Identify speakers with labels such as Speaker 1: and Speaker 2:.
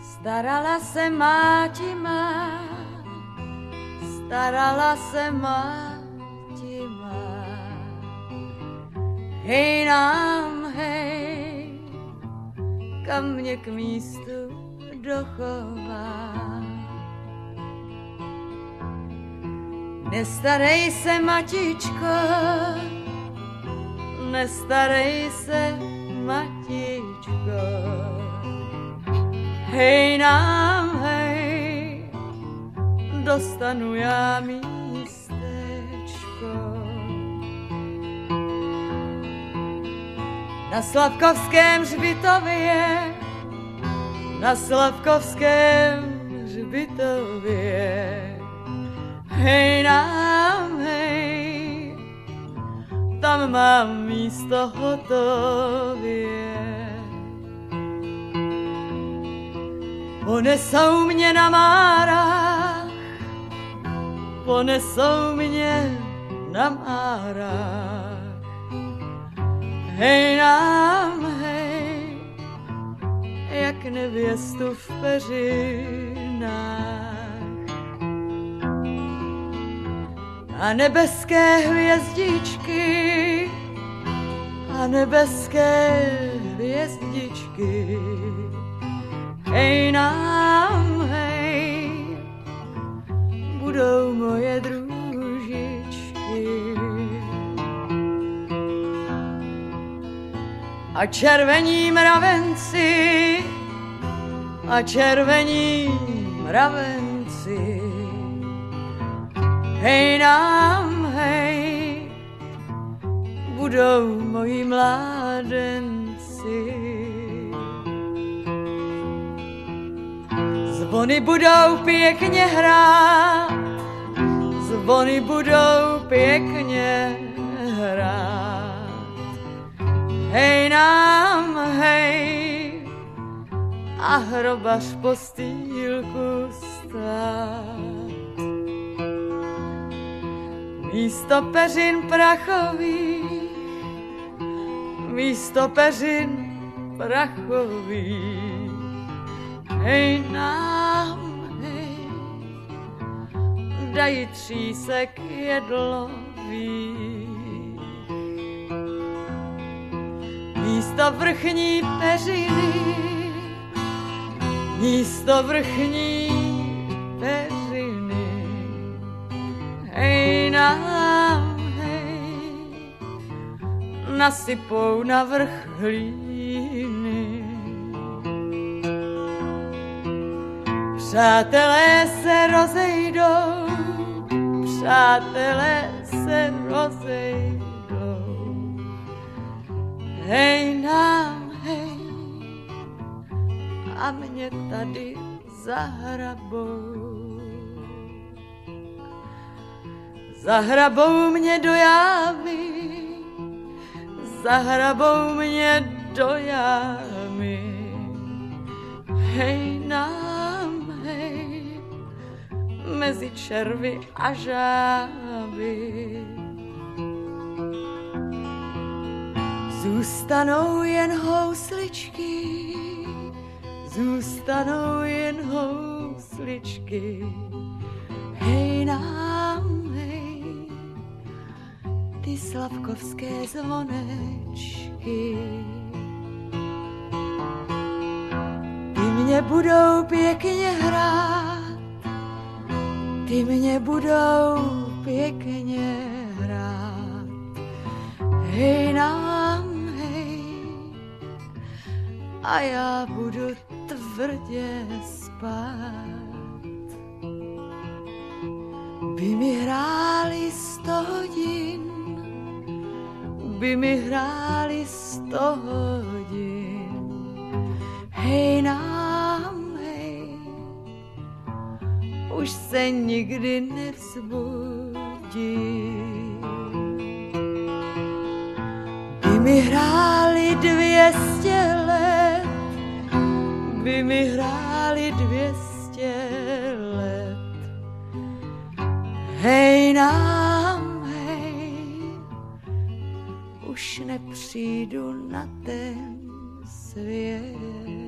Speaker 1: Starala se máti má, starala se máti má. Hej nám, hej, kam mě k místu dochová. Nestarej se, matičko, nestarej se, matičko. Hej nám, hej, dostanu já místečko. Na Slavkovském hřbitově, na Slavkovském hřbitově. Hej nám, hej, tam mám místo hotově. Ponesou mě na márách, ponesou mě na márách. Hej nám, hej, jak nevěstu v peřinách. A nebeské hvězdičky, a nebeské hvězdičky. Hej nám, hej, budou moje družičky. A červení mravenci, a červení mravenci. Hej nám, hej, budou moji mládenci. Zvony budou pěkně hrát, zvony budou pěkně hrát. Hej nám, hej, a hrobař postýlku stát. Místo peřin prachových, místo peřin prachových. Hej nám, hej, dají třísek jedlových. Místo vrchní peřiny, místo vrchní peřiny. Hej nám, hej, nasypou na vrch hlíny. Přátelé se rozejdou, přátelé se rozejdou. Hej nám, hej, a mě tady zahrabou. Zahrabou mě do jámy, zahrabou mě do jámy. Hej nám, hej, mezi červy a žáby. Zůstanou jen housličky, zůstanou jen housličky. Hej nám, hej, ty slavkovské zvonečky. Ty mě budou pěkně hrát, ty mě budou pěkně hrát. Hej nám, hej, a já budu tvrdě spát. By mi hráli 100 hodin, by mi hráli 100 hodin. Hej nám, hej, už se nikdy nevzbudím. By mi hráli 200 let, by mi hráli 200 let. Hej nám, hej, už nepřijdu na ten svět.